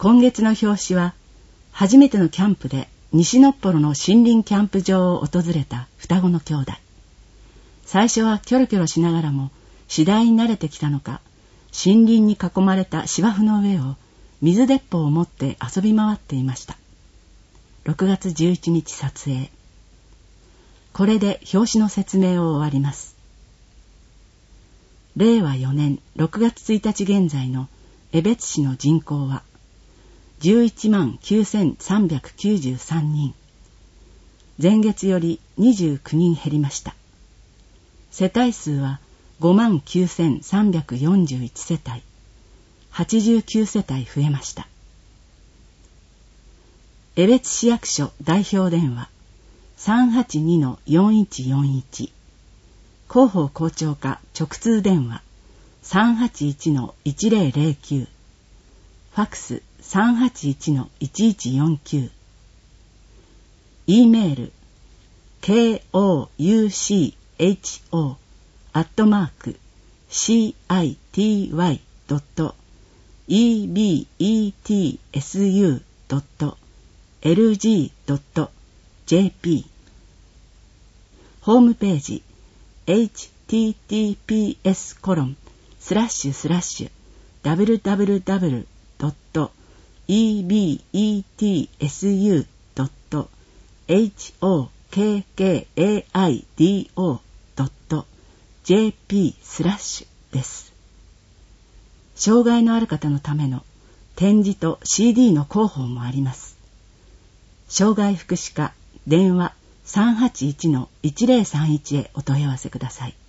今月の表紙は、初めてのキャンプで西のっぽろの森林キャンプ場を訪れた双子の兄弟。最初はキョロキョロしながらも次第に慣れてきたのか、森林に囲まれた芝生の上を水鉄砲を持って遊び回っていました。6月11日撮影。これで表紙の説明を終わります。令和4年6月1日現在の江別市の人口は119,393人。前月より29人減りました。世帯数は59,341世帯、89世帯増えました。江別市役所代表電話 382-4141、 広報校長課直通電話 381-1009、 ファクス 381-1149、 E メール kouchio@ebetsu.lg.jp、 ホームページ https://www.ebetsu.hokkaido.jp/ です。障害のある方のための展示と CD の広報もあります。障害福祉課電話 381-1031 へお問い合わせください。